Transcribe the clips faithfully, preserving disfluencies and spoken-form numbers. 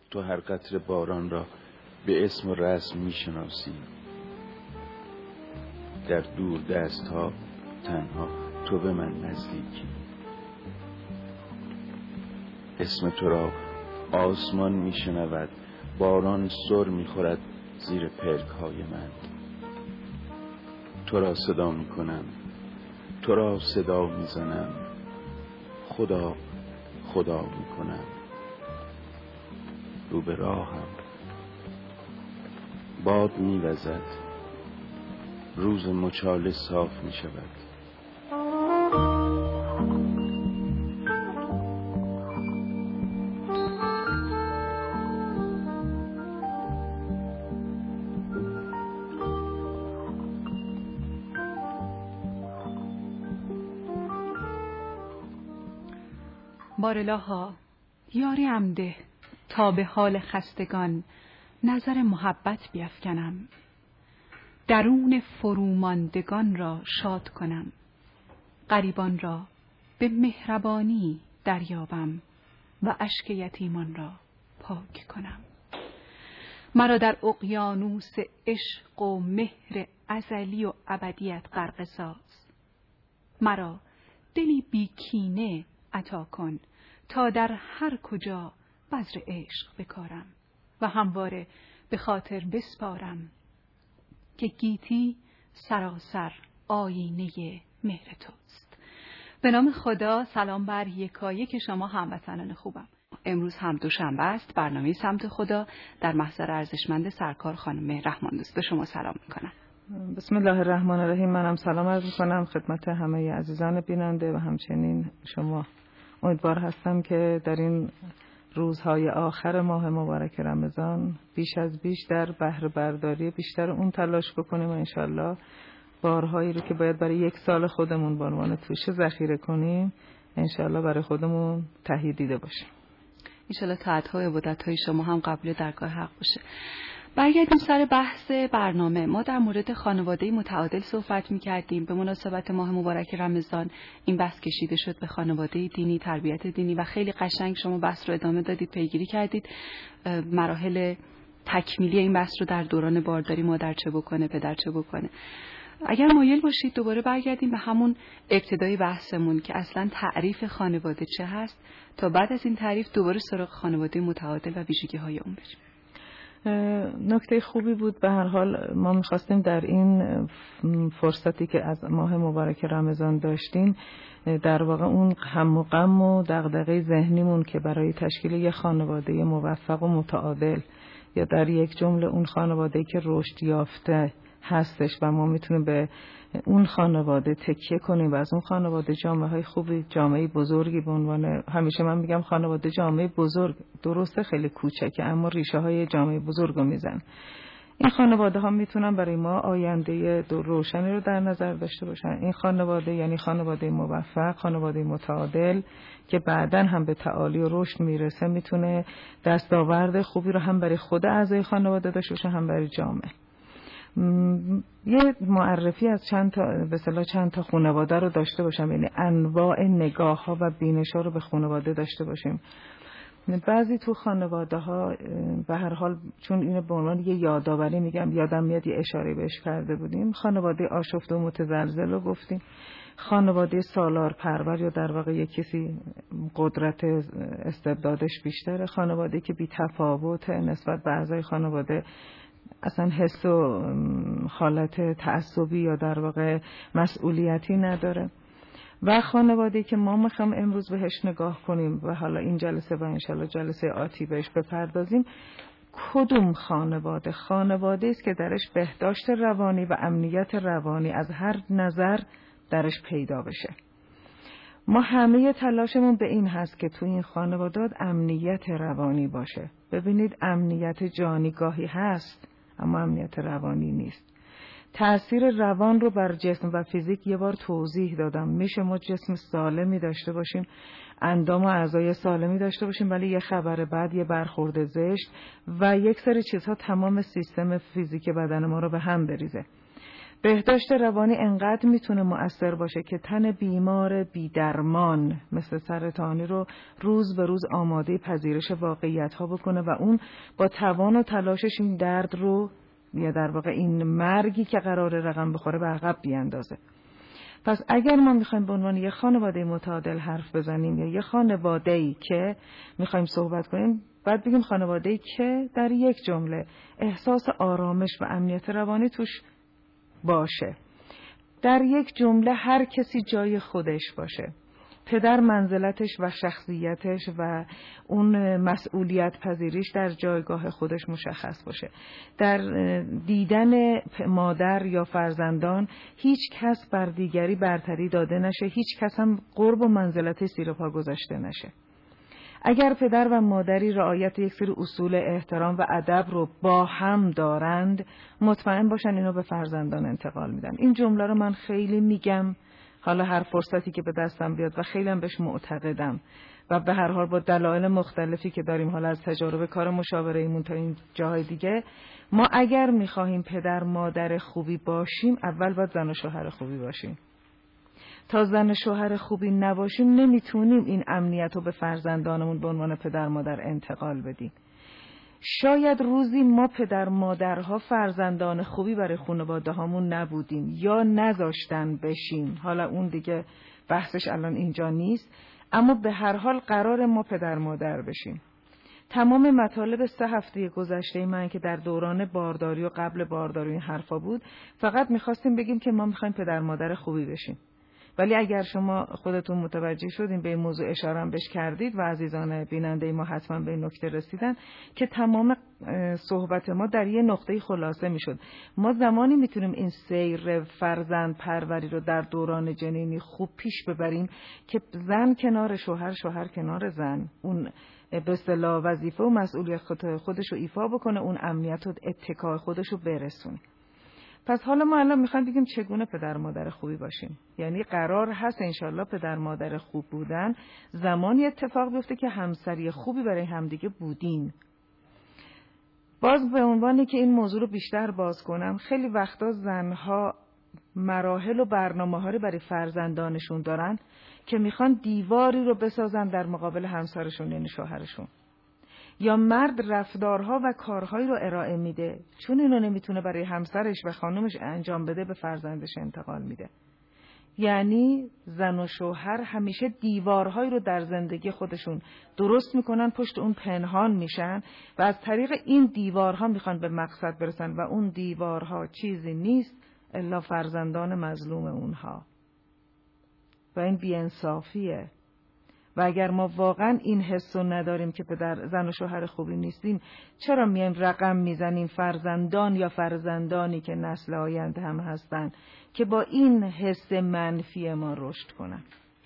تو هر قطره باران را به اسم و رسم میشناسی. در دور دست ها تنها تو به من نزدیکی. اسم تو را آسمان میشنود، باران سر میخورد زیر پلک های من. تو را صدا میکنم، تو را صدا میزنم، خدا خدا میکنم. رو به راهم باد میوزد، روز مچاله صاف میشود. بارلاها یاریم ده تا به حال خستگان نظر محبت بیفکنم. درون فروماندگان را شاد کنم، غریبان را به مهربانی دریابم و اشک یتیمان را پاک کنم. مرا در اقیانوس عشق و مهر ازلی و ابدیت غرق ساز. مرا دلی بیکینه عطا کن تا در هر کجا بذر عشق بکارم و همواره به خاطر بسپارم که گیتی سراسر آینه مهر توست. به نام خدا. سلام بر یکایک شما هموطنان خوبم. امروز هم دوشنبه است. برنامه سمت خدا در محضر ارزشمند سرکار خانم رحمان دوست به شما سلام میکنم. بسم الله الرحمن الرحیم. منم سلام عرض میکنم خدمت همه عزیزان بیننده و همچنین شما. امیدوار هستم که در این روزهای آخر ماه مبارک رمضان بیش از بیش در بهره برداری بیشتر اون تلاش بکنیم و انشالله بارهایی رو که باید برای یک سال خودمون به عنوان توشه ذخیره کنیم انشالله برای خودمون تهیه دیده باشیم. انشالله طاعت‌های و عبادت‌های شما هم قبول درگاه حق باشه. برگردیم سر بحث برنامه. ما در مورد خانواده متعادل صحبت می‌کردیم. به مناسبت ماه مبارک رمضان این بحث کشیده شد به خانواده دینی، تربیت دینی و خیلی قشنگ شما بحث رو ادامه دادید، پیگیری کردید مراحل تکمیلی این بحث رو در دوران بارداری مادر چه بکنه، پدر چه بکنه. اگر مایل باشید دوباره برگردیم به همون ابتدای بحثمون که اصلا تعریف خانواده چه هست تا بعد از این تعریف دوباره سراغ خانواده متعادل و ویژگی‌های اون بریم. نکته خوبی بود. به هر حال ما میخواستیم در این فرصتی که از ماه مبارک رمضان داشتیم در واقع اون هم و غم و دغدغه ذهنیمون که برای تشکیل یک خانواده موفق و متعادل یا در یک جمله اون خانواده‌ای که رشد یافته هستش و ما میتونیم به اون خانواده تکیه کنیم و از اون خانواده جامعه های خوبی، جامعه بزرگی به عنوان، همیشه من میگم خانواده جامعه بزرگ درسته خیلی کوچکه اما ریشه های جامعه بزرگ رو میزن. این خانواده ها میتونن برای ما آینده روشنی رو در نظر داشته باشن. این خانواده یعنی خانواده موفق، خانواده متعادل که بعداً هم به تعالی و رشد میرسه، میتونه دستاورد خوبی رو هم برای خود اعضای خانواده داشته باشه هم برای جامعه. یه معرفی از چند تا به اصطلاح چند تا خانواده رو داشته باشم، یعنی انواع نگاه ها و بینش ها رو به خانواده داشته باشیم. بعضی تو خانواده ها به هر حال چون اینو به عنوان یه یادآوری میگم، یادم میاد یه اشاره بهش کرده بودیم، خانواده آشفته و متزلزل رو گفتیم، خانواده سالار پرور یا در واقع یک کسی قدرت استبدادش بیشتره، خانواده که بی تفاوت نسبت به اعضای خانواده اصلا حس و حالت تعصبی یا در واقع مسئولیتی نداره، و خانواده‌ای که ما میخوام امروز بهش نگاه کنیم و حالا این جلسه و انشالله جلسه آتی بهش بپردازیم. کدوم خانواده؟ خانواده است که درش بهداشت روانی و امنیت روانی از هر نظر درش پیدا بشه. ما همه تلاشمون به این هست که تو این خانوادات امنیت روانی باشه. ببینید امنیت جانی گاهی هست اما امنیت روانی نیست. تأثیر روان رو بر جسم و فیزیک یه بار توضیح دادم. میشه ما جسم سالمی داشته باشیم، اندام و اعضای سالمی داشته باشیم، ولی یه خبر بعد یه برخورد زشت و یک سری چیزها تمام سیستم فیزیک بدن ما رو به هم بریزه. بهداشت روانی انقدر میتونه مؤثر باشه که تن بیمار بیدرمان مثل سرطانی رو روز به روز آماده پذیرش واقعیت ها بکنه و اون با توان و تلاشش این درد رو یا در واقع این مرگی که قرار رقم بخوره به عقب بیاندازه. پس اگر ما میخوایم به عنوان یه خانواده متعادل حرف بزنیم یا یه خانواده‌ای که میخوایم صحبت کنیم، باید بگیم خانواده‌ای که در یک جمله احساس آرامش و امنیت روانی توش باشه. در یک جمله هر کسی جای خودش باشه. پدر منزلتش و شخصیتش و اون مسئولیت پذیریش در جایگاه خودش مشخص باشه. در دیدن مادر یا فرزندان هیچ کس بر دیگری برتری داده نشه، هیچ کس هم قرب و منزلت زیر پا گذاشته نشه. اگر پدر و مادری رعایت یک سری اصول احترام و ادب رو با هم دارند، مطمئن باشن اینو به فرزندان انتقال میدن. این جمله رو من خیلی میگم، حالا هر فرصتی که به دستم بیاد و خیلی هم بهش معتقدم و به هر حال با دلایل مختلفی که داریم، حالا از تجارب کار مشاوره ایمون تا این جاهای دیگه، ما اگر میخواهیم پدر مادر خوبی باشیم اول باید زن و شوهر خوبی باشیم. تا زن شوهر خوبی نباشیم نمیتونیم این امنیت رو به فرزندانمون به عنوان پدر مادر انتقال بدیم. شاید روزی ما پدر مادرها فرزندان خوبی برای خانواده هامون نبودیم یا نذاشتن بشیم، حالا اون دیگه بحثش الان اینجا نیست، اما به هر حال قرار ما پدر مادر بشیم. تمام مطالب سه هفته گذشته من که در دوران بارداری و قبل بارداری این حرفا بود، فقط میخواستیم بگیم که ما میخوایم پدر مادر خوبی بشیم. ولی اگر شما خودتون متوجه شدین به این موضوع اشاره هم بهش کردید و عزیزان بیننده ما حتما به این نکته رسیدن که تمام صحبت ما در یه نقطه خلاصه میشد. ما زمانی میتونیم این سیر فرزند پروری رو در دوران جنینی خوب پیش ببریم که زن کنار شوهر، شوهر کنار زن، اون به اصطلاح وظیفه و مسئولیت خودش رو ایفا بکنه، اون امنیت و اتکای خودش رو برسونه. پس حالا ما الان میخوایم بگیم چگونه پدر مادر خوبی باشیم. یعنی قرار هست انشالله پدر مادر خوب بودن زمانی اتفاق بیفته که همسری خوبی برای همدیگه بودین. باز به عنوانی که این موضوع رو بیشتر باز کنم، خیلی وقتا زنها مراحل و برنامه‌ها رو برای فرزندانشون دارن که میخوان دیواری رو بسازن در مقابل همسرشون یعنی شوهرشون. یا مرد رفتارها و کارهایی رو ارائه میده چون اینو نمیتونه برای همسرش و خانمش انجام بده به فرزندش انتقال میده. یعنی زن و شوهر همیشه دیوارهایی رو در زندگی خودشون درست میکنن، پشت اون پنهان میشن و از طریق این دیوارها میخوان به مقصد برسن و اون دیوارها چیزی نیست الا فرزندان مظلوم اونها و این بی‌انصافیه. و اگر ما واقعا این حس رو نداریم که پدر زن و شوهر خوبی نیستیم، چرا میایم رقم میزنیم فرزندان یا فرزندانی که نسل آینده هم هستن که با این حس منفی ما رشد کنن؟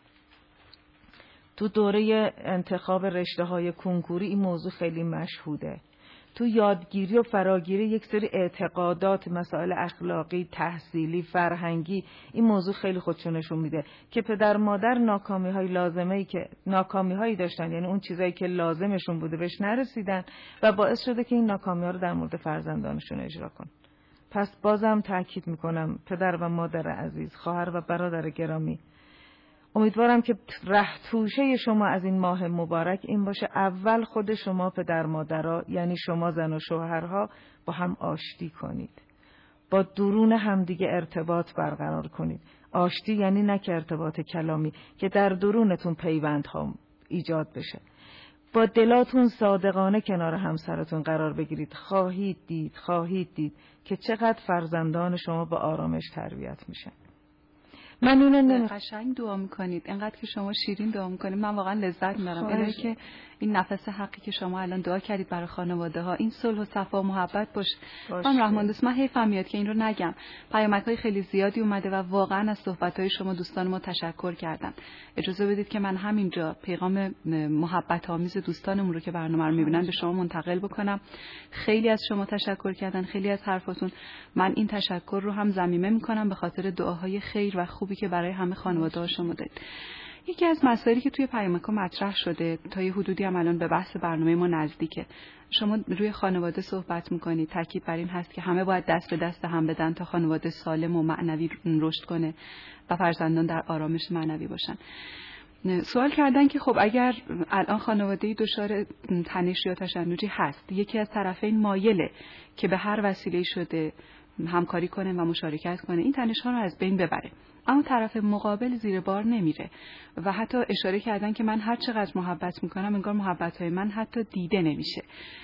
تو دوره انتخاب رشته های کنکوری این موضوع خیلی مشهوده. تو یادگیری و فراگیری یک سری اعتقادات، مسائل اخلاقی، تحصیلی، فرهنگی، این موضوع خیلی خودشو نشون میده که پدر مادر ناکامی های لازمه‌ای که ناکامی هایی داشتن، یعنی اون چیزایی که لازمشون بوده بهش نرسیدن و باعث شده که این ناکامی ها رو در مورد فرزندانشون اجرا کن. پس بازم تاکید میکنم پدر و مادر عزیز، خواهر و برادر گرامی، امیدوارم که ره توشه شما از این ماه مبارک این باشه اول خود شما پدر مادرها، یعنی شما زن و شوهرها، با هم آشتی کنید، با درون همدیگه ارتباط برقرار کنید. آشتی یعنی نه که ارتباط کلامی، که در درونتون پیوندها ایجاد بشه. با دلاتون صادقانه کنار همسرتون قرار بگیرید. خواهید دید خواهید دید که چقدر فرزندان شما با آرامش تربیت میشن. من اونو نمی... قشنگ دعا میکنید، اینقدر که شما شیرین دعا میکنید من واقعا لذت میبرم. اینه که این نفس حقی که شما الان دعا کردید برای خانواده ها، این صلح و صفا و محبت باشه. من رحمان دوست، من حیفم میاد که این رو نگم. پیامک‌های خیلی زیادی اومده و واقعا از صحبت‌های شما دوستان ما تشکر کردم. اجازه بدید که من همینجا پیغام محبت آمیز دوستانمون رو که برنامه رو میبینن به شما منتقل بکنم. خیلی از شما تشکر کردن، خیلی از حرفاتون. من این تشکر رو هم ضمیمه میکنم به خاطر دعاهای خیر و خوبی که برای همه خانواده ها شما دارید. یکی از مسائلی که توی پیامک مطرح شده تا یه حدودی هم الان به بحث برنامه ما نزدیکه. شما روی خانواده صحبت میکنید، تاکید بر این هست که همه باید دست به دست هم بدن تا خانواده سالم و معنوی رشد کنه و فرزندان در آرامش معنوی باشن. سوال کردن که خب اگر الان خانواده‌ای دچار تنش یا تشنجی هست، یکی از طرفین مایله که به هر وسیله شده همکاری کنه و مشارکت کنه، این تنش‌ها رو از بین ببره، اما طرف مقابل زیر بار نمیره و حتی اشاره کردن که من هر چقدر محبت میکنم انگار محبت‌های من حتی دیده نمیشه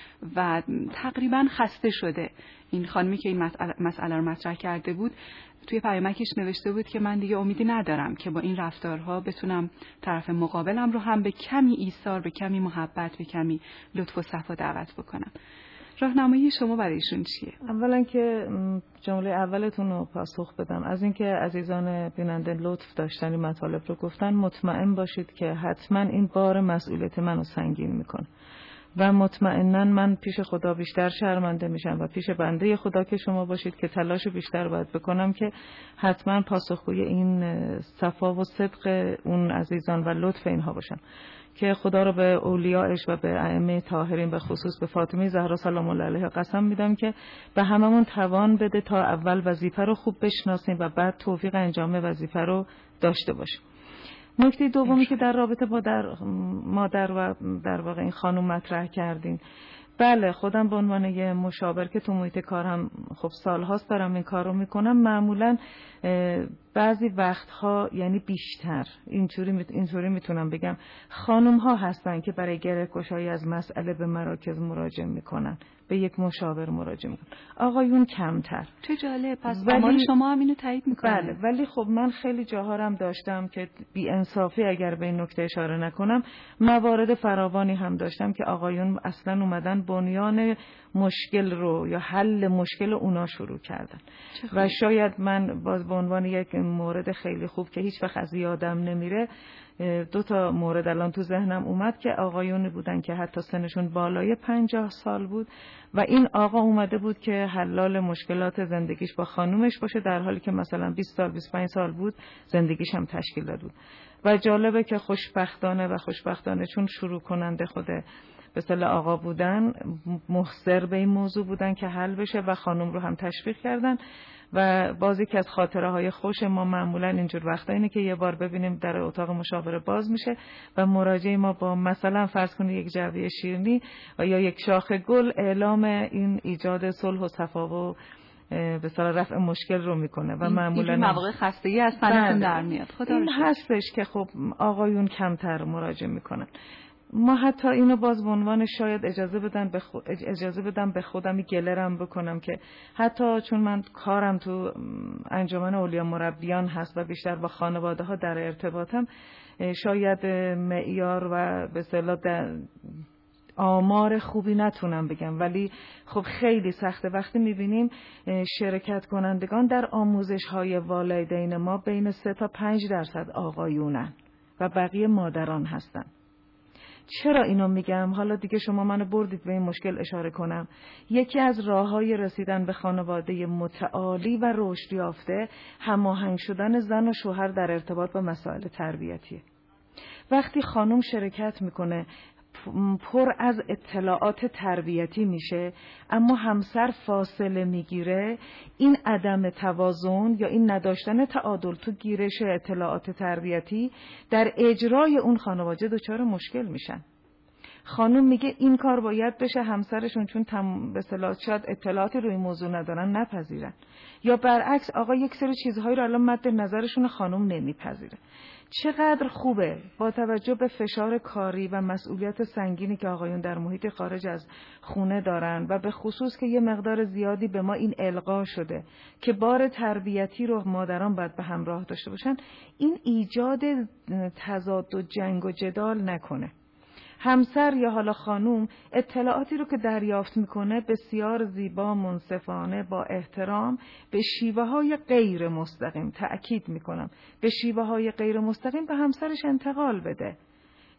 و تقریبا خسته شده. این خانمی که این مسئله, مسئله رو مطرح کرده بود توی پیامکش نوشته بود که من دیگه امیدی ندارم که با این رفتارها بتونم طرف مقابلم رو هم به کمی ایثار، به کمی محبت، به کمی لطف و صفا دعوت بکنم. راهنمایی شما برای ایشون چیه؟ اولا که جمله اولتون رو پاسخ بدم، از اینکه عزیزان بیننده لطف داشتن این مطالب رو گفتن، مطمئن باشید که حتما این بار مسئولیت منو سنگین میکنه و مطمئناً من پیش خدا بیشتر شرمنده میشم و پیش بنده خدا که شما باشید که تلاش بیشتر باید بکنم که حتما پاسخگوی این صفا و صدق اون عزیزان و لطف اینها باشم، که خدا رو به اولیاءش و به ائمه طاهرین به خصوص به فاطمه زهرا سلام الله علیها قسم میدم که به هممون توان بده تا اول وظیفه رو خوب بشناسیم و بعد توفیق انجام وظیفه رو داشته باشیم. نکته دومی که در رابطه با در مادر و در واقع این خانم مطرح کردین، بله خودم به عنوان یه مشاور که تو محیط کارم خب سالهاست دارم این کار رو میکنم، معمولاً بعضی وقتها یعنی بیشتر اینطوری اینطوری میتونم بگم خانم ها هستن که برای گره‌گشایی از مسئله به مراکز مراجعه میکنن، به یک مشاور مراجعه میکنن، آقایون کمتر. چه جالب، پس آمار شما هم اینو تایید میکنه. بله، ولی خب من خیلی جاهارم داشتم که بی انصافی اگر به این نکته اشاره نکنم، موارد فراوانی هم داشتم که آقایون اصلا اومدن بنیان مشکل رو یا حل مشکل اونا شروع کردن و شاید من باز به عنوان یک مورد خیلی خوب که هیچ وقت از یادم نمیره، دو تا مورد الان تو ذهنم اومد که آقایونی بودن که حتی سنشون بالای پنجاه سال بود و این آقا اومده بود که حلال مشکلات زندگیش با خانومش باشه، در حالی که مثلا بیست سال بیست و پنج سال بود زندگیش هم تشکیل داده بود. و جالبه که خوشبختانه و خوشبختانه چون شروع کننده خوده به اصطلاح آقا بودن، محضر به این موضوع بودن که حل بشه و خانم رو هم تشویق کردن. و بازی که از خاطره های خوش ما معمولا اینجور وقتا اینه که یه بار ببینیم در اتاق مشاوره باز میشه و مراجعه ما با مثلا فرض کنید یک جعبه شیرینی و یا یک شاخه گل اعلام این ایجاد صلح و صفا و به اصطلاح رفع مشکل رو میکنه و معمولا این مواقع خستگی از تنتون در میاد. خدا این هستش که خب آقایون کمتر مراجعه میکنن. ما حتی اینو باز به عنوان شاید اجازه بدن به خود اجازه بدم به خودم گلرم بکنم که حتی چون من کارم تو انجمن اولیا مربیان هست و بیشتر با خانواده ها در ارتباطم، شاید معیار و به اصطلاح آمار خوبی نتونم بگم، ولی خب خیلی سخته وقتی میبینیم شرکت کنندگان در آموزش های والدین ما بین سه تا پنج درصد آقایونن و بقیه مادران هستن. چرا اینو میگم؟ حالا دیگه شما منو بردید به این مشکل اشاره کنم. یکی از راههای رسیدن به خانواده متعالی و رشد یافته هماهنگ شدن زن و شوهر در ارتباط با مسائل تربیتیه. وقتی خانم شرکت میکنه پر از اطلاعات تربیتی میشه اما همسر فاصله میگیره، این عدم توازن یا این نداشتن تعادل تو گیرش اطلاعات تربیتی در اجرای اون خانواده دچار مشکل میشن. خانم میگه این کار باید بشه، همسرشون چون تم... به اصطلاح شاید اطلاعاتی روی موضوع ندارن نپذیرن، یا برعکس آقا یک سری چیزهایی رو الان مد نظرشون خانم نمیپذیره. چقدر خوبه با توجه به فشار کاری و مسئولیت سنگینی که آقایون در محیط خارج از خونه دارن و به خصوص که یه مقدار زیادی به ما این القا شده که بار تربیتی رو مادران باید به همراه داشته باشن، این ایجاد تضاد و جنگ و جدال نکنه. همسر یا حالا خانوم اطلاعاتی رو که دریافت میکنه بسیار زیبا، منصفانه، با احترام به شیوه های غیر مستقیم، تأکید میکنم به شیوه های غیر مستقیم به همسرش انتقال بده.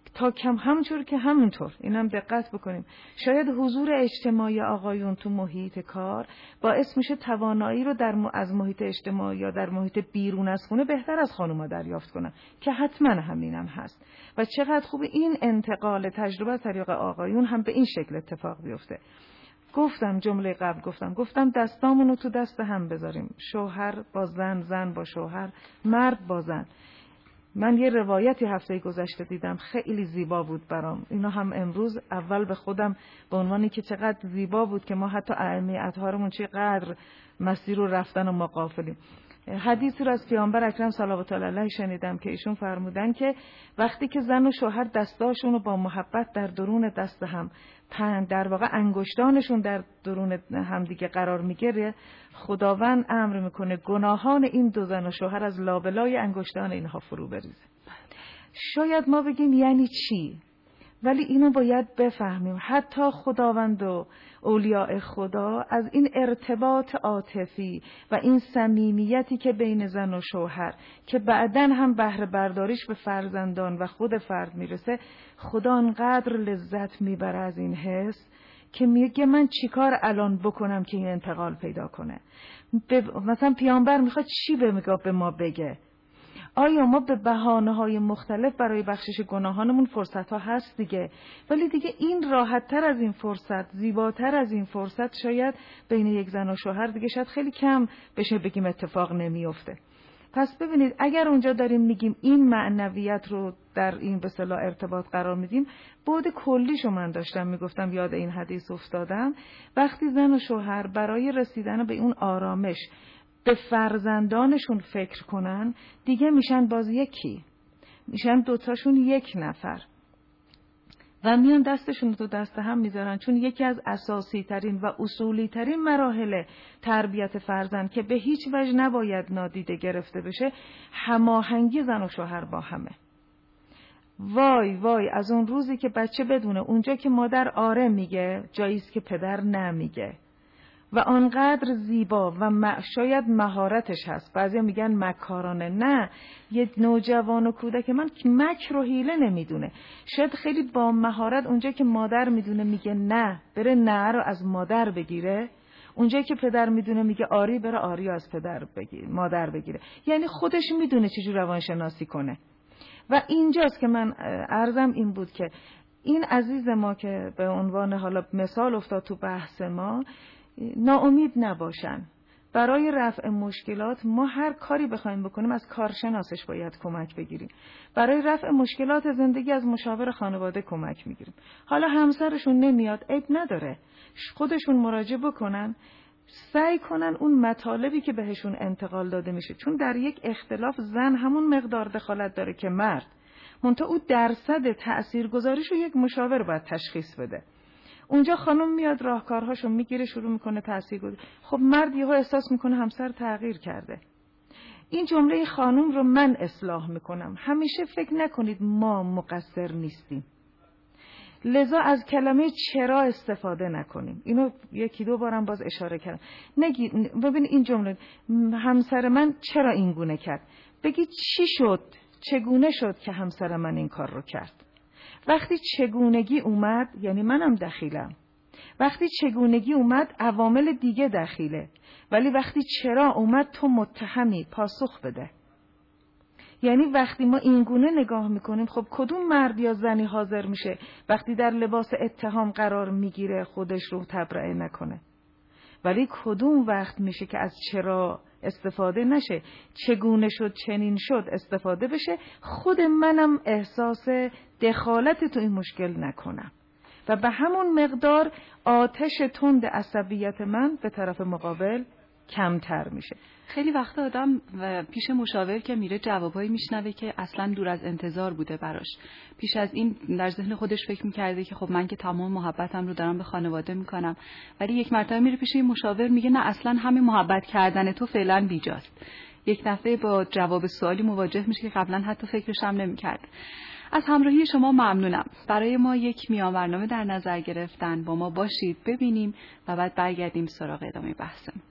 تا کم همونطور که همونطور اینم دقت بکنیم، شاید حضور اجتماعی آقایون تو محیط کار باعث میشه توانایی رو در م... از محیط اجتماعی یا در محیط بیرون از خونه بهتر از خانوما دریافت کنن که حتما همینم هست و چقدر خوب این انتقال تجربه از طریق آقایون هم به این شکل اتفاق بیفته. گفتم جمله قبل گفتم گفتم دستامونو تو دست هم بذاریم، شوهر با زن، زن با شوهر، مرد با زن. من یه روایتی هفته گذشته دیدم خیلی زیبا بود برام، اینا هم امروز اول به خودم به عنوانی که چقدر زیبا بود که ما حتی ائمه اطهارمون چقدر مسیر رو رفتن و ما غافلیم. حدیثی رو از پیامبر اکرم صلوات الله علیه شنیدم که ایشون فرمودن که وقتی که زن و شوهر دستاشون رو با محبت در درون دست هم پن در واقع انگشتانشون در درون همدیگه قرار میگیره، خداوند امر میکنه گناهان این دو زن و شوهر از لابلای انگشتان اینها فرو بریزه. شاید ما بگیم یعنی چی؟ ولی اینو باید بفهمیم حتی خداوند و اولیاء خدا از این ارتباط عاطفی و این صمیمیتی که بین زن و شوهر که بعداً هم بهره برداریش به فرزندان و خود فرد میرسه، خدا انقدر لذت میبره از این حس که میگه من چیکار الان بکنم که این انتقال پیدا کنه. مثلا پیامبر میخواد چی به ما بگه؟ آیا ما به بهانه‌های مختلف برای بخشش گناهانمون فرصت‌ها هست دیگه، ولی دیگه این راحت‌تر از این فرصت، زیباتر از این فرصت شاید بین یک زن و شوهر دیگه شاید خیلی کم بشه بگیم اتفاق نمیفته. پس ببینید اگر اونجا داریم میگیم این معنویت رو در این به اصطلاح ارتباط قرار میدیم، بعد کلیشو من داشتم میگفتم یاد این حدیث افتادم، وقتی زن و شوهر برای رسیدن به اون آرامش به فرزندانشون فکر کنن، دیگه میشن باز یکی، میشن دوتاشون یک نفر و میان دستشون تو دست هم میذارن، چون یکی از اساسی ترین و اصولی ترین مراحل تربیت فرزند که به هیچ وجه نباید نادیده گرفته بشه، هماهنگی زن و شوهر با همه. وای وای از اون روزی که بچه بدونه اونجا که مادر آره میگه جاییست که پدر نمیگه و آنقدر زیبا و شاید مهارتش هست. بعضیا میگن مکارانه، نه، یه نوجوان و کودک من مکر و حیله نمیدونه، شاید خیلی با مهارت اونجا که مادر میدونه میگه نه، بره نه رو از مادر بگیره، اونجا که پدر میدونه میگه آری، بره آری از پدر بگیره، مادر بگیره. یعنی خودش میدونه چجور روانشناسی کنه. و اینجاست که من عرضم این بود که این عزیز ما که به عنوان حالا مثال افتاد تو بحث ما، ناامید نباشن. برای رفع مشکلات ما هر کاری بخوایم بکنیم از کارشناسش باید کمک بگیریم. برای رفع مشکلات زندگی از مشاور خانواده کمک میگیریم. حالا همسرشون نمیاد، عیب نداره، خودشون مراجعه بکنن، سعی کنن اون مطالبی که بهشون انتقال داده میشه، چون در یک اختلاف زن همون مقدار دخالت داره که مرد، منتها او درصد تاثیرگذاریشو یک مشاور باید تشخیص بده. اونجا خانم میاد راهکارهاشو میگیره، شروع میکنه تاثیرگذاری. خب مرد یهو احساس میکنه همسر تغییر کرده. این جمله خانم رو من اصلاح میکنم. همیشه فکر نکنید ما مقصر نیستیم، لذا از کلمه چرا استفاده نکنیم. اینو یکی دو بارم باز اشاره کردم. نگی ببین این جمله همسر من چرا این گونه کرد، بگی چی شد، چگونه شد که همسر من این کار رو کرد. وقتی چگونگی اومد یعنی منم دخیلم، وقتی چگونگی اومد عوامل دیگه دخیله، ولی وقتی چرا اومد تو متهمی، پاسخ بده. یعنی وقتی ما اینگونه نگاه میکنیم، خب کدوم مرد یا زنی حاضر میشه وقتی در لباس اتهام قرار میگیره خودش رو تبرئه نکنه؟ ولی کدوم وقت میشه که از چرا استفاده نشه، چگونه شد چنین شد استفاده بشه، خود منم احساس دخالت تو این مشکل نکنم و به همون مقدار آتش تند عصبیت من به طرف مقابل کمتر میشه. خیلی وقت آدم پیش مشاور که میره جوابایی میشنوه که اصلا دور از انتظار بوده براش. پیش از این در ذهن خودش فکر میکرده که خب من که تمام محبتم رو دارم به خانواده میکنم، ولی یک مرتبه میره پیش این مشاور میگه نه اصلا همین محبت کردن تو فعلا بیجاست. یک دفعه با جواب سوالی مواجه میشه که قبلا حتی فکرش هم نمیکرد. از همراهی شما ممنونم. برای ما یک میانبرنامه در نظر گرفتن، با ما باشید ببینیم و بعد برگردیم سراغ ادامه بحثمون.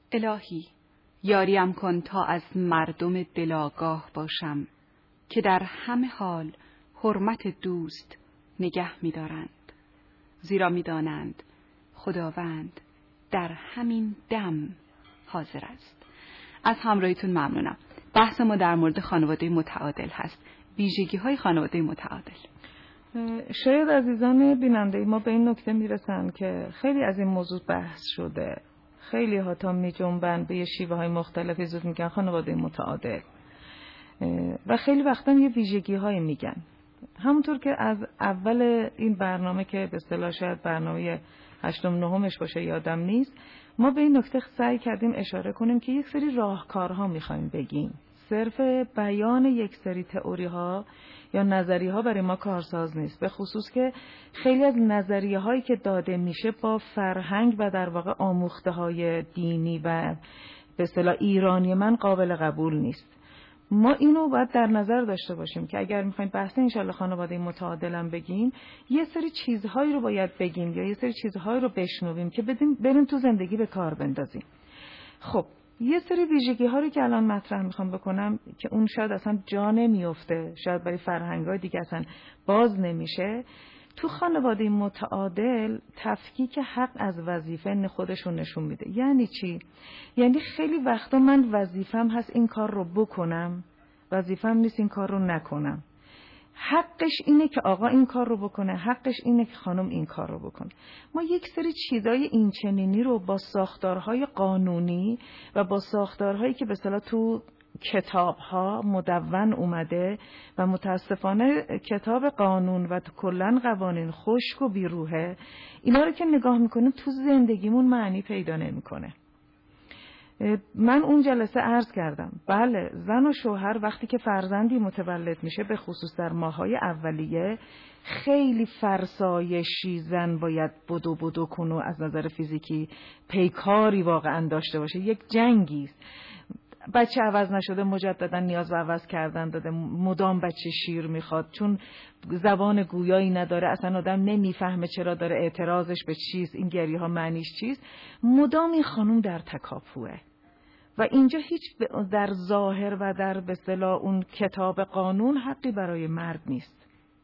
الهی یاریم کن تا از مردم دلاگاه باشم که در همه حال حرمت دوست نگه می‌دارند، زیرا می‌دانند خداوند در همین دم حاضر است. از همراهیتون ممنونم. بحث ما در مورد خانواده متعادل هست. ویژگی‌های خانواده متعادل. شاید عزیزان بیننده ما به این نکته میرسن که خیلی از این موضوع بحث شده. خیلی ها تا می جنبن به یه شیوه های مختلفی زود میگن خانواده متعادل و خیلی وقتا یه ویژگی های میگن. همونطور که از اول این برنامه که به اصطلاح شاید برنامه هشتم نهمش باشه یادم نیست، ما به این نکته سعی کردیم اشاره کنیم که یک سری راهکارها میخوایم بگیم. صرف بیان یک سری تئوری ها یا نظریه ها برای ما کارساز نیست، به خصوص که خیلی از نظریه هایی که داده میشه با فرهنگ و در واقع آموخته های دینی و به اصطلاح ایرانی من قابل قبول نیست. ما اینو باید در نظر داشته باشیم که اگر میخوایم بحث انشالله خانواده متعادلم بگیم، یه سری چیزهایی رو باید بگیم یا یه سری چیزهایی رو بشنویم که بدیم بریم تو زندگی به کار بندازیم. خب یه سری ویژگی ها رو که الان مطرح میخوام بکنم که اون شاید اصلا جا نمیفته، شاید برای فرهنگ‌های دیگه اصلا باز نمیشه. تو خانواده متعادل تفکیک حق از وظیفه خودشون نشون میده. یعنی چی؟ یعنی خیلی وقتا من وظیفم هست این کار رو بکنم، وظیفم نیست این کار رو نکنم. حقش اینه که آقا این کار رو بکنه، حقش اینه که خانم این کار رو بکنه. ما یک سری چیزای این چنینی رو با ساختارهای قانونی و با ساختارهایی که به اصطلاح تو کتاب‌ها مدون اومده و متاسفانه کتاب قانون و تو کلن قوانین خشک و بیروحه، اینا رو که نگاه میکنیم تو زندگیمون معنی پیدا نمیکنه. من اون جلسه عرض کردم بله زن و شوهر وقتی که فرزندی متولد میشه به خصوص در ماهای اولیه خیلی فرسایشی زن باید بدو بدو کنه و از نظر فیزیکی پیکاری واقعا داشته باشه. یک جنگی است. بچه عوض نشده مجددا نیاز به عوض کردن داده، مدام بچه شیر میخواد چون زبان گویایی نداره، اصلا آدم نمیفهمه چرا داره اعتراضش به چیست، این گریه ها معنیش چیست، مدام این خانوم در تکاپوه و اینجا هیچ در ظاهر و در به اصطلاح اون کتاب قانون حقی برای مرد نیست.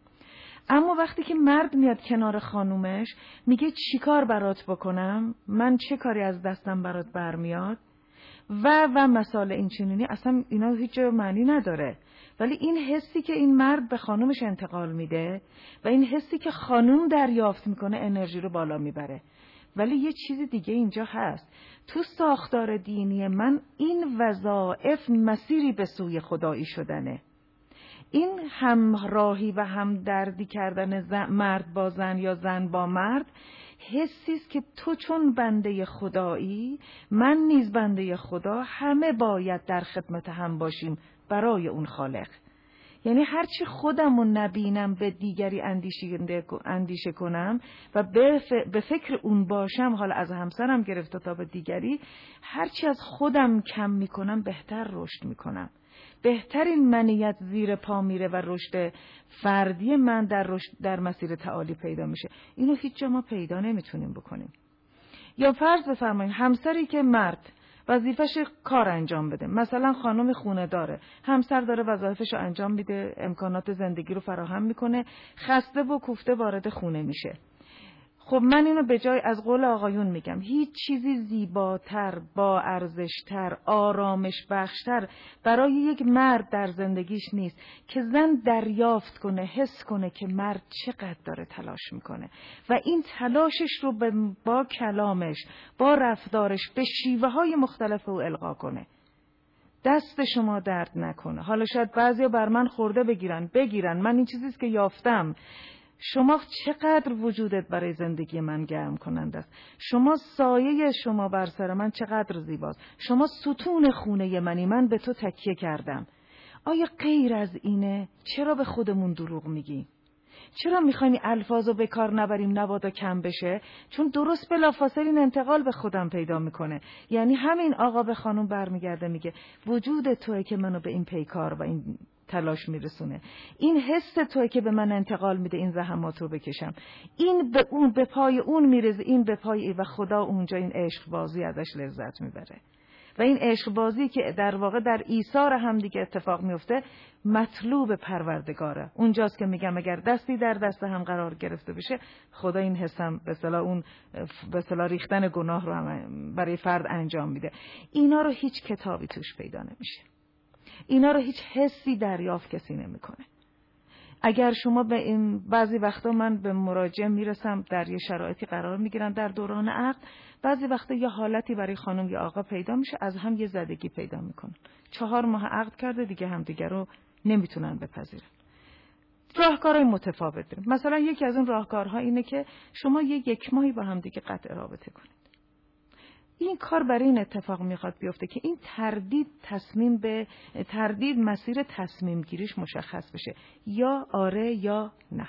اما وقتی که مرد میاد کنار خانومش میگه چیکار برات بکنم، من چه کاری از دستم برات برمیاد و و مسائل این چنینی، اصلا اینا هیچ معنی نداره. ولی این حسی که این مرد به خانومش انتقال میده و این حسی که خانوم دریافت میکنه انرژی رو بالا میبره. ولی یه چیز دیگه اینجا هست. تو ساختار دینی من این وظایف مسیری به سوی خدایی شدنه. این همراهی و همدردی کردن زن، مرد با زن یا زن با مرد، حسی است که تو چون بنده خدایی، من نیز بنده خدا، همه باید در خدمت هم باشیم برای اون خالق. یعنی هرچی خودم رو نبینم به دیگری اندیشه کنم و به فکر اون باشم، حالا از همسرم گرفته تا به دیگری، هرچی از خودم کم میکنم بهتر رشد میکنم، بهترین منیت زیر پا میره و رشد فردی من در رشد در مسیر تعالی پیدا میشه. اینو هیچ جا ما پیدا نمیتونیم بکنیم. یا فرض بفرمایید همسری که مرد وظیفش کار انجام بده، مثلا خانم خونه داره، همسر داره وظایفش رو انجام میده، امکانات زندگی رو فراهم میکنه، خسته و کوفته وارد خونه میشه. خب من اینو به جای از قول آقایون میگم، هیچ چیزی زیباتر، با ارزشتر، آرامش بخشتر برای یک مرد در زندگیش نیست که زن دریافت کنه، حس کنه که مرد چقدر داره تلاش میکنه و این تلاشش رو با کلامش، با رفتارش به شیوه های مختلف او القا کنه. دست شما درد نکنه. حالا شاید بعضیا بر من خورده بگیرن بگیرن من این چیزیست که یافتم. شما چقدر وجودت برای زندگی من گرم کننده است. شما سایه شما بر سر من چقدر زیباست. شما ستون خونه منی، من به تو تکیه کردم. آیا غیر از اینه؟ چرا به خودمون دروغ میگیم؟ چرا میخوایم الفاظو به کار نبریم نبادا کم بشه؟ چون درست بلافاصله این انتقال به خودم پیدا میکنه. یعنی همین آقا به خانم برمیگرده میگه وجود توئه که منو به این پیکار و این تلاش میرسونه. این حس توئه که به من انتقال میده این زحمات رو بکشم. این به اون به پای اون میرزه، این به پای و خدا اونجا این عشق بازی ازش لذت میبره. و این عشق بازی که در واقع در ایثار هم دیگه اتفاق میفته مطلوب پروردگاره. اونجاست که میگم اگر دستی در دست هم قرار گرفته بشه خدا این حسم به اصطلاح اون به اصطلاح ریختن گناه رو هم برای فرد انجام میده. اینا رو هیچ کتابی توش پیدا نمیشه. اینا رو هیچ حسی دریافت کسی نمیکنه. اگر شما به این بعضی وقتا من به مراجعه میرسم در یه شرایطی قرار میگیرن در دوران عقد، بعضی وقتا یه حالتی برای خانم یا آقا پیدا میشه از هم یه زدگی پیدا میکنن. چهار ماه عقد کرده دیگه هم دیگه رو نمیتونن بپذیرن. راهکارهای متفاوت داریم. مثلا یکی از اون راهکارها اینه که شما یه یک ماهی با هم دیگه قطع رابطه کنید. این کار برای این اتفاق میخواد بیفته که این تردید تصمیم به تردید مسیر تصمیم گیریش مشخص بشه، یا آره یا نه.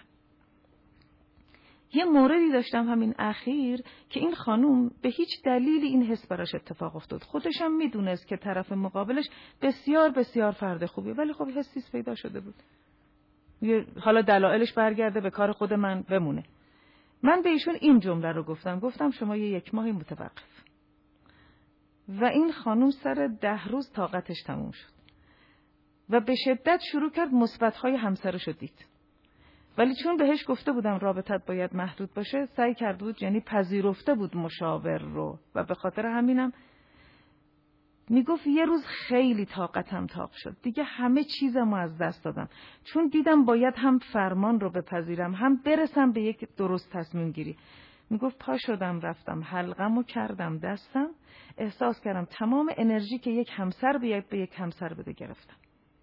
یه موردی داشتم همین اخیر که این خانوم به هیچ دلیلی این حس براش اتفاق افتاد، خودش هم میدونست که طرف مقابلش بسیار بسیار فرد خوبیه، ولی خب حسی پیدا شده بود. حالا دلایلش برگرده به کار خود من بمونه. من به ایشون این جمله رو گفتم گفتم شما یه یک ماهی متوقف. و این خانم سر ده روز طاقتش تموم شد و به شدت شروع کرد مثبت‌های همسرش رو دید. ولی چون بهش گفته بودم رابطت باید محدود باشه، سعی کرد بود، یعنی پذیرفته بود مشاور رو، و به خاطر همینم میگفت یه روز خیلی طاقتم تاق شد، دیگه همه چیزمو از دست دادم، چون دیدم باید هم فرمان رو بپذیرم هم برسم به یک درست تصمیم گیری. میگفت پا شدم رفتم حلقمو کردم دستم، احساس کردم تمام انرژی که یک همسر بیاد به یک همسر بده گرفتم.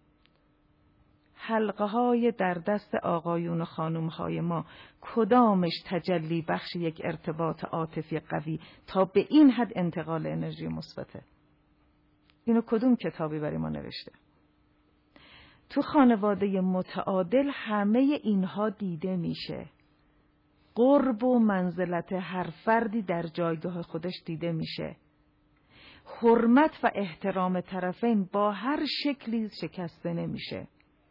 حلقه های در دست آقایون و خانوم های ما کدامش تجلی بخش یک ارتباط عاطفی قوی تا به این حد انتقال انرژی مثبته؟ اینو کدوم کتابی برای ما نوشته؟ تو خانواده متعادل همه اینها دیده میشه. قرب و منزلت هر فردی در جایگاه خودش دیده میشه. حرمت و احترام طرفین با هر شکلی شکسته نمیشه.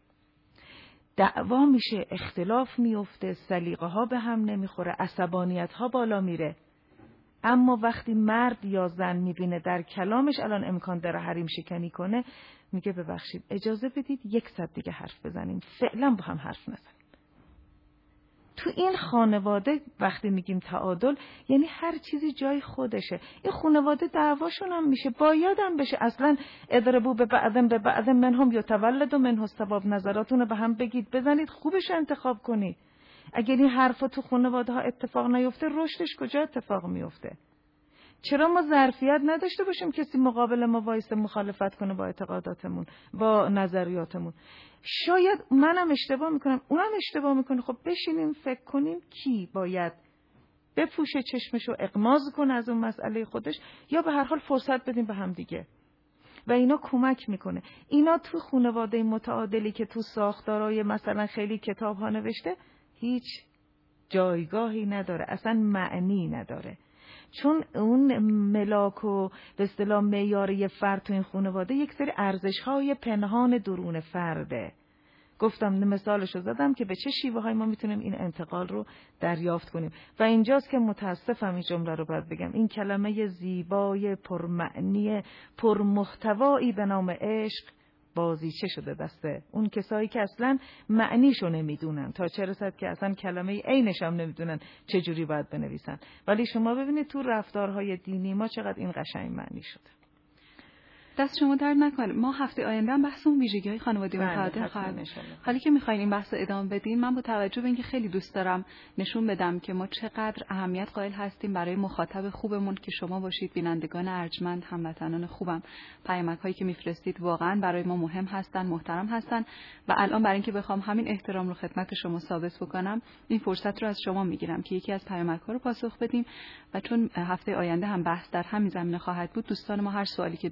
دعوا میشه، اختلاف میفته، سلیقه ها به هم نمیخوره، عصبانیت ها بالا میره. اما وقتی مرد یا زن میبینه در کلامش الان امکان داره حریم شکنی کنه، میگه ببخشید اجازه بدید یک ساعت دیگه حرف بزنیم، فعلا با هم حرف نزنیم. تو این خانواده وقتی میگیم تعادل یعنی هر چیزی جای خودشه. این خانواده دعواشون هم میشه، بایدم بشه. اصلا اضربوا به بعضن به بعضن منهم یتولد منه الثواب، نظراتون رو به هم بگید بزنید خوبش انتخاب کنید. اگر این حرفا تو خانواده ها اتفاق نیفته رشدش کجا اتفاق میفته؟ چرا ما ظرفیت نداشته باشیم کسی مقابل ما وایسه مخالفت کنه با اعتقاداتمون، با نظریاتمون؟ شاید منم اشتباه میکنم، اونم اشتباه میکنه. خب بشینیم فکر کنیم کی باید بپوشه چشمشو، اغماض کنه از اون مسئله خودش، یا به هر حال فرصت بدیم به هم دیگه. و اینا کمک میکنه. اینا تو خانواده متعادلی که تو ساختارای مثلا خیلی کتاب ها نوشته هیچ جایگاهی نداره، اصلا معنی نداره. چون اون ملاک و به اصطلاح معیار فرد تو این خانواده یک سری ارزش‌های پنهان درون فرده. گفتم مثالشو زدم که به چه شیوه های ما میتونیم این انتقال رو دریافت کنیم. و اینجاست که متاسفم این جمله رو باید بگم، این کلمه زیبای پرمعنی پرمحتوایی به نام عشق بازیچه شده دسته اون کسایی که اصلا معنیشو نمیدونن، تا چه رسد که اصلا کلمه عینش هم نمیدونن چجوری باید بنویسن. ولی شما ببینید تو رفتارهای دینی ما چقدر این قشنگ معنی شده. دست شما درد نکنه. ما هفته آینده هم بحث اون ویژگی‌های خانواده متعادل خواهیم داشت. حالا که می‌خواید این بحث رو ادامه بدین، من با توجه به اینکه خیلی دوست دارم نشون بدم که ما چقدر اهمیت قائل هستیم برای مخاطب خوبمون که شما باشید، بینندگان ارجمند، هموطنان خوبم. پیامک‌هایی که می‌فرستید واقعاً برای ما مهم هستن، محترم هستن. و الان برای اینکه بخوام همین احترام رو خدمت شما ثابت بکنم، این فرصت رو از شما می‌گیرم که یکی از پیامک‌ها رو پاسخ بدیم. و چون هفته آینده هم بحث در همین زمینه خواهد بود، دوستان ما هر سوالی که دارن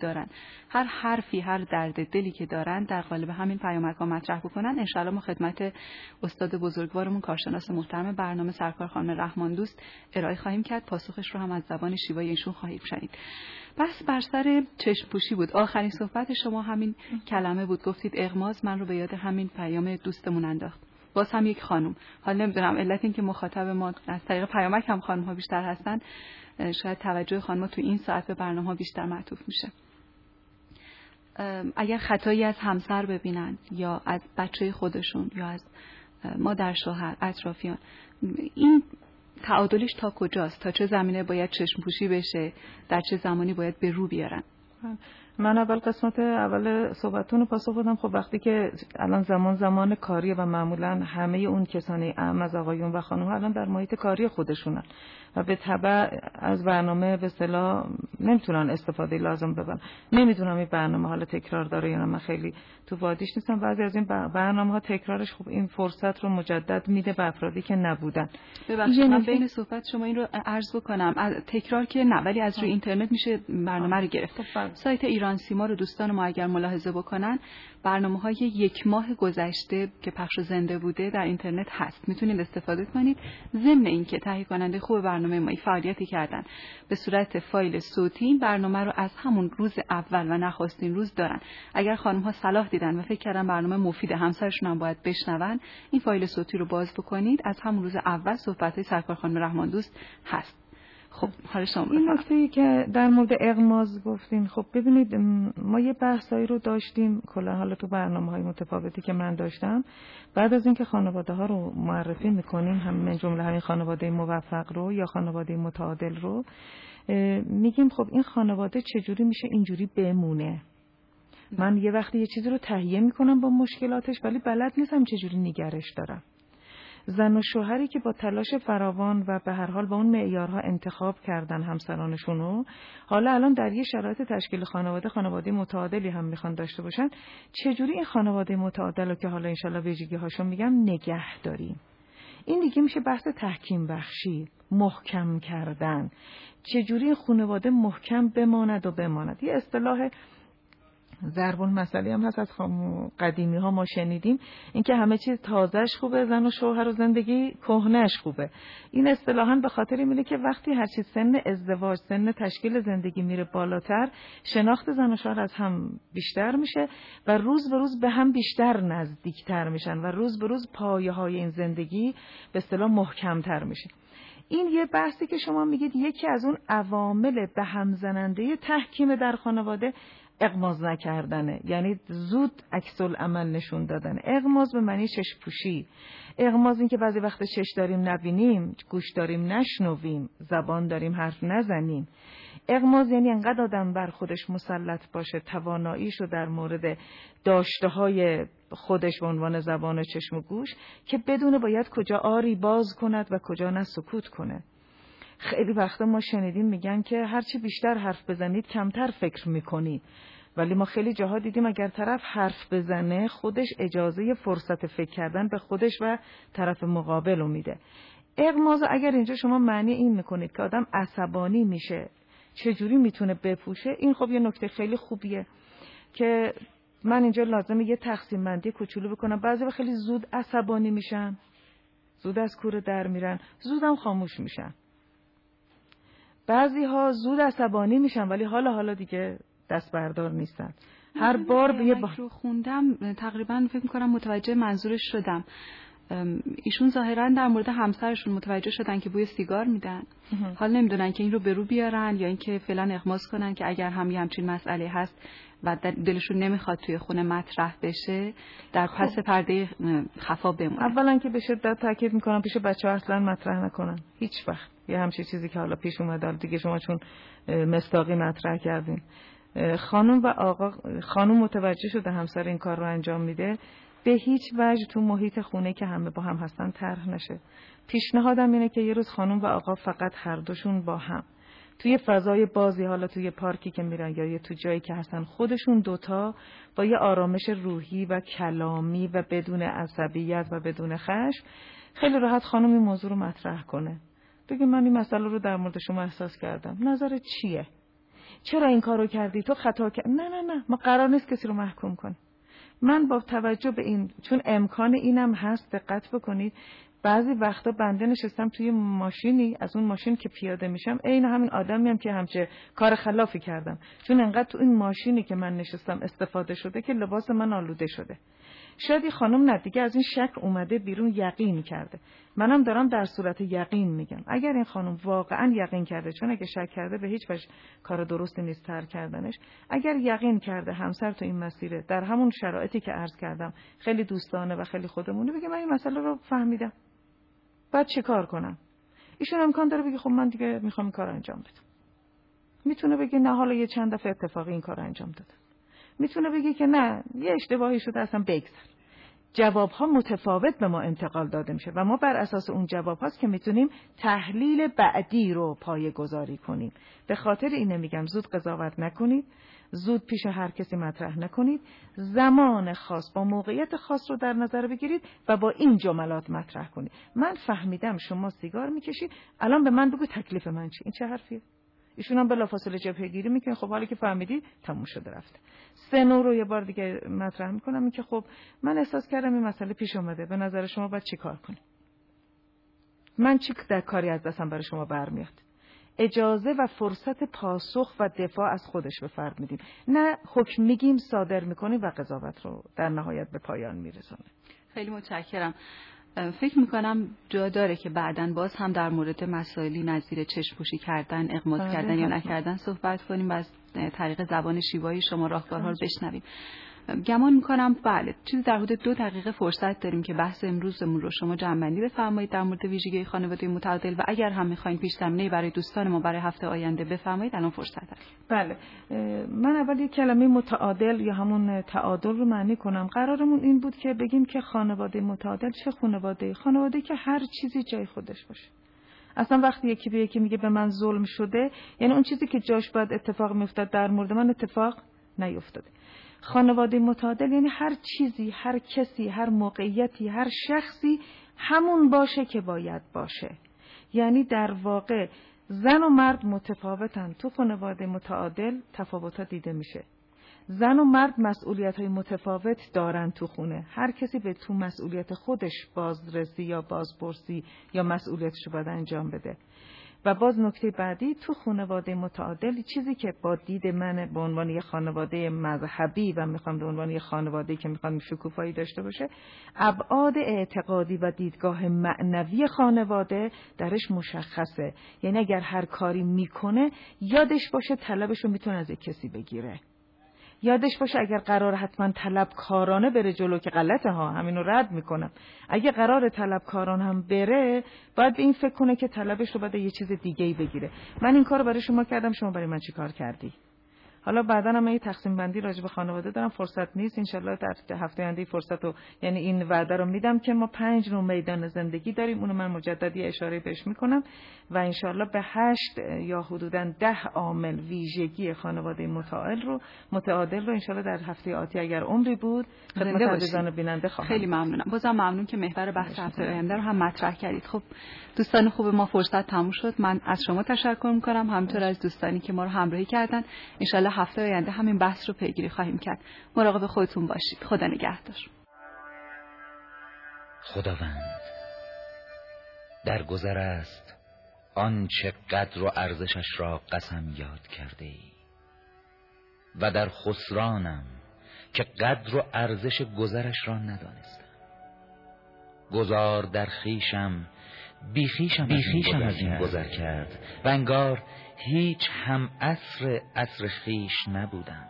هر حرفی، هر درد دلی که دارن در قالب همین پیامک‌ها مطرح بکنن، ان شاءالله ما خدمت استاد بزرگوارمون کارشناس محترم برنامه سرکار خانم رحمان دوست ارائه خواهیم کرد. پاسخش رو هم از زبان شیوای ایشون خواهیم شنید. بس بر سر چشم پوشی بود. آخرین صحبت شما همین کلمه بود، گفتید اغماز، من رو به یاد همین پیام دوستمون انداخت. باز هم یک خانم، حالا نمیدونم علت این که مخاطب ما از طریق پیامک هم خانم ها بیشتر هستن، شاید توجه خانم ها تو این ساعت به برنامه ها بیشتر معطوف میشه. اگر خطایی از همسر ببینن یا از بچه خودشون یا از مادر، شوهر، اطرافیان، این تعادلش تا کجاست؟ تا چه زمینه باید چشم پوشی بشه؟ در چه زمانی باید به رو بیارن؟ من اول قسمت اول صحبتتون رو پاسخ بدم. خب وقتی که الان زمان زمان کاریه و معمولا همه اون کسانی اعم از آقایون و خانم الان در محیط کاری خودشونن و به تبع از برنامه به اصطلاح نمیتونن استفاده لازم ببرن. نمیدونم این برنامه حالا تکرار داره یا نه، من خیلی تو وادیش نیستم. بعضی از این برنامه ها تکرارش خوب این فرصت رو مجدد میده به افرادی که نبودن. ببخشید من بین صحبت شما این رو عرض بکنم، تکرار که نه، ولی از روی اینترنت میشه برنامه رو گرفت. سایت ایران سیما رو دوستان ما اگر ملاحظه بکنن، برنامه‌های یک ماه گذشته که پخش زنده بوده در اینترنت هست، میتونید استفاده کنید. ضمن اینکه تهیه کننده خوب برنامه ما فعالیتی کردن به صورت فایل صوتی، این برنامه رو از همون روز اول و نخستین روز دارن. اگر خانم ها صلاح دیدن و فکر کردن برنامه مفید همسرشون هم باید بشنون، این فایل صوتی رو باز بکنید، از همون روز اول صحبت‌های سرکار خانم رحمان دوست هست. خب حالا شما این نکته‌ای که در مورد اغماز گفتین، خب ببینید ما یه بحثایی رو داشتیم کلا حالا تو برنامه‌های متفاوتی که من داشتم، بعد از اینکه خانواده‌ها رو معرفی می‌کنیم، همین جمله همین خانواده موفق رو یا خانواده متعادل رو میگیم خب این خانواده چجوری میشه اینجوری بمونه. من یه وقتی یه چیزی رو تهیه می‌کنم با مشکلاتش، ولی بلد نیستم چجوری نگرش دارم. زن و شوهری که با تلاش فراوان و به هر حال با اون معیارها انتخاب کردن همسرانشونو، حالا الان در یه شرایط تشکیل خانواده خانواده متعادلی هم میخوان داشته باشن، چجوری این خانواده متعادل رو که حالا انشالله ویژگی هاشو میگم نگه داریم. این دیگه میشه بحث تحکیم بخشی، محکم کردن. چجوری خانواده محکم بماند و بماند. یه اصطلاح ضرب المثلی هم هست از قدیمی ها ما شنیدیم، اینکه همه چیز تازهش خوبه، زن و شوهر و زندگی کهنه‌اش خوبه. این اصطلاحاً به خاطر اینه که وقتی هر چیز سن ازدواج، سن تشکیل زندگی میره بالاتر، شناخت زن و شوهر از هم بیشتر میشه و روز به روز به هم بیشتر نزدیکتر میشن و روز به روز پایه های این زندگی به اصطلاح محکمتر میشه. این یه بحثی که شما میگید یکی از اون عوامل به هم زننده تحکیم در خانواده اغماز نکردنه، یعنی زود عکس العمل نشون دادن. اغماز به معنی چشم پوشی. اغماز این که بعضی وقت چش داریم نبینیم، گوش داریم نشنویم، زبان داریم حرف نزنیم. اغماز یعنی انقدر آدم بر خودش مسلط باشه، تواناییشو در مورد داشته‌های خودش به عنوان زبان و چشم و گوش که بدونه باید کجا آری باز کند و کجا نه سکوت کنه. خیلی وقتا ما شنیدیم میگن که هرچی بیشتر حرف بزنید کمتر فکر میکنید، ولی ما خیلی جاها دیدیم اگر طرف حرف بزنه خودش اجازه فرصت فکر کردن به خودش و طرف مقابل رو میده. اغماز اگر اینجا شما معنی این میکنید که آدم عصبانی میشه چجوری میتونه بپوشه، این خب یه نکته خیلی خوبیه که من اینجا لازمه یه تقسیم بندی کوچولو بکنم. بعضی وقت خیلی زود عصبانی میشن، زود از کوره در میرن، زودم خاموش میشن. بعضی ها زود عصبانی میشن ولی حالا حالا دیگه دست بردار نیستن. هر بار به یه با... رو خوندم تقریبا فکر میکنم متوجه منظورش شدم. ایشون ظاهرا در مورد همسرشون متوجه شدن که بوی سیگار میدن، حال نمیدونن که این رو به رو بیارن یا اینکه فعلا اغماز کنن که اگر هم یه همچین مسئله هست و دلشون نمیخواد توی خونه مطرح بشه در پس خب. پرده خفا بمونه. اولا که به شدت تاکید میکنم پیش بچه‌ها اصلا مطرح نکنن هیچ وقت. یه همچین چیزی که حالا پیش اومده دیگه شما چون مستاقی مطرح کردین. خانم و آقا، خانم متوجه شده همسر این کار رو انجام میده، به هیچ وجه تو محیط خونه که همه با هم هستن طرح نشه. پیشنهادم اینه که یه روز خانم و آقا فقط هر دوشون با هم توی فضای بازی، حالا توی پارکی که میرن یا یه تو جایی که هستن، خودشون دوتا با یه آرامش روحی و کلامی و بدون عصبیت و بدون خشم خیلی راحت خانم این موضوع رو مطرح کنه. بگه من این مسئله رو در مورد شما احساس کردم، نظرت چیه؟ چرا این کارو کردی، تو خطا کردی. نه نه نه، ما قرار نیست کسی رو محکوم کنیم. من با توجه به این، چون امکان اینم هست، دقت بکنید بعضی وقتا بنده نشستم توی ماشینی، از اون ماشین که پیاده میشم عین همین آدمی هم که همچه کار خلافی کردم، چون انقدر تو این ماشینی که من نشستم استفاده شده که لباس من آلوده شده. شاید این خانم ندیگه از این شک اومده بیرون، یقین کرده. منم دارم در صورت یقین میگم اگر این خانم واقعا یقین کرده، چون اگه شک کرده به هیچ وجه کار درستی نیست تر کردنش، اگر یقین کرده همسر تو این مسیره در همون شرایطی که عرض کردم خیلی دوستانه و خیلی خودمونی، بگه من این مسئله رو فهمیدم، بعد چه کار کنم؟ ایشون امکان داره بگه خب من دیگه میخوام این کار انجام بدم. میتونه بگه نه حالا یه چند دفعه اتفاقی این کار انجام دادم. میتونه بگه که نه یه اشتباهی شده اصلا بگذر. جوابها متفاوت به ما انتقال داده میشه و ما بر اساس اون جواب هاست که میتونیم تحلیل بعدی رو پایه گذاری کنیم. به خاطر اینه میگم زود قضاوت نکنید، زود پیش هر کسی مطرح نکنید، زمان خاص با موقعیت خاص رو در نظر بگیرید و با این جملات مطرح کنید. من فهمیدم شما سیگار میکشید، الان به من بگو تکلیف من چی؟ این چه حرفیه؟ ایشون هم بلافاصله جبهه گیری میکنه، خب حالا که فهمیدی تموم شده رفته. سه نوع رو یه بار دیگه مطرح میکنم، این که خب من احساس کردم این مسئله پیش اومده، به نظر شما باید چی کار کنیم؟ من چی در کاری از دستم برای شما برمیاد؟ اجازه و فرصت پاسخ و دفاع از خودش به فرد میدیم، نه حکم میگیم صادر میکنیم و قضاوت رو در نهایت به پایان میرسونه. خیلی متشکرم. فکر میکنم جا داره که بعداً باز هم در مورد مسائلی نظیر چشم پوشی کردن، اغماض کردن یا نکردن صحبت کنیم و از طریق زبان شیوایی شما راهکارها رو بشنویم. گمان میکنم بله چیزی در حدود دو دقیقه فرصت داریم که بحث امروزمون رو شما جمع‌بندی بفرمایید در مورد ویژگی خانواده متعادل و اگر هم میخواین پیش زمینه برای دوستان ما برای هفته آینده بفرمایید الان فرصت هست. بله، من اول یک کلمه متعادل یا همون تعادل رو معنی کنم. قرارمون این بود که بگیم که خانواده متعادل چه خانواده؟ خانواده که هر چیزی جای خودش باشه. اصلا وقتی یکی به یکی میگه به من ظلم شده، یعنی اون چیزی که جاش باید اتفاق میافتاد در مورد من اتفاق نیفتاده. خانواده متعادل یعنی هر چیزی، هر کسی، هر موقعیتی، هر شخصی همون باشه که باید باشه. یعنی در واقع زن و مرد متفاوتن. تو خانواده متعادل تفاوت‌ها دیده میشه. زن و مرد مسئولیت‌های متفاوت دارن تو خونه. هر کسی به تو مسئولیت خودش بازرسی یا بازپرسی یا مسئولیتش رو باید انجام بده. و باز نکته بعدی تو خانواده متعادل، چیزی که با دید من به عنوان یه خانواده مذهبی و میخوام به عنوان یه خانواده که میخوام شکوفایی داشته باشه، ابعاد اعتقادی و دیدگاه معنوی خانواده درش مشخصه. یعنی اگر هر کاری میکنه یادش باشه طلبش رو میتونه از یک کسی بگیره. یادش باشه اگر قرار حتما طلبکارانه بره جلو که غلطه ها، همینو رد میکنم، اگه قرار طلبکاران هم بره باید به این فکر کنه که طلبش رو باید یه چیز دیگه ای بگیره. من این کارو برای شما کردم، شما برای من چی کار کردی؟ حالا بعدا هم یه تقسیم بندی راجع به خانواده دارم، فرصت نیست، ان شاءالله در هفته آینده فرصت رو، یعنی این وعده رو میدم که ما پنج نوع میدان زندگی داریم، اونو من مجددی اشاره بهش میکنم و ان شاءالله به هشت یا حدوداً ده عامل ویژگی خانواده متعادل رو متعادل رو ان شاءالله در هفته آتی اگر عمری بود خدمت عزیزان و بیننده خواهم. خیلی ممنونم. بازم ممنون که محور بحث هفته آینده رو هم مطرح کردید. خب دوستان خوب ما فرصت تموم شد. من از شما تشکر میکنم، همینطور از دوستانی که ما رو همراهی کردن. ان هفته آینده همین بحث رو پیگیری خواهیم کرد. مراقب خودتون باشید. خدا نگهدار. خداوند در گذر است آنچه قدر و ارزشش را قسم یاد کرده ای و در خسرانم که قدر و ارزش گذرش را ندانستم. گذار در خیشم بی خیشم, بی خیشم از این گذر کرد و انگار هیچ هم عصر عصر خیش نبودم.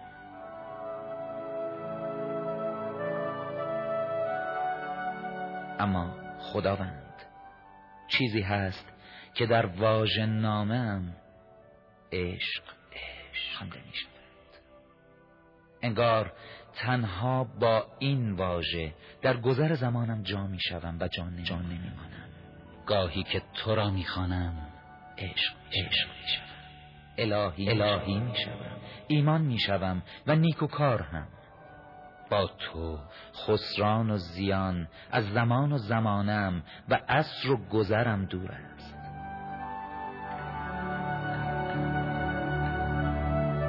اما خداوند چیزی هست که در واژه نامه‌ام عشق عشق خوانده می شود. انگار تنها با این واژه در گذر زمانم جا می شوم و جا نمی مانم. گاهی که تو را می خوانم عشق عشق می شوم، الهی الهی می شوم، ایمان می شوم و نیکوکار هم. با تو خسران و زیان از زمان و زمانم و عصر و گذرم دور است.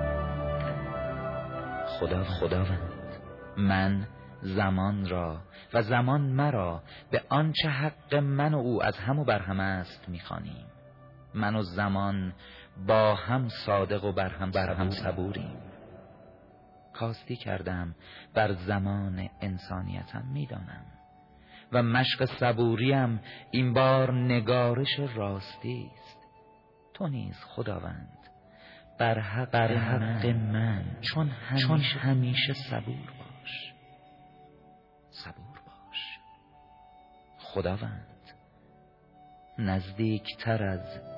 خدا خداوند. من زمان را و زمان مرا به آنچه حق من و او از هم و بر هم است می‌خوانیم. من و زمان با هم صادق و بر هم بر هم صبوریم. کاستی کردم بر زمان انسانیتم میدانم و مشق صبوریم این بار نگارش راستی است. تو نیز خداوند بر حق, بر حق من, من چون همیشه, چون همیشه صبور باش. صبور باش خداوند. نزدیکتر از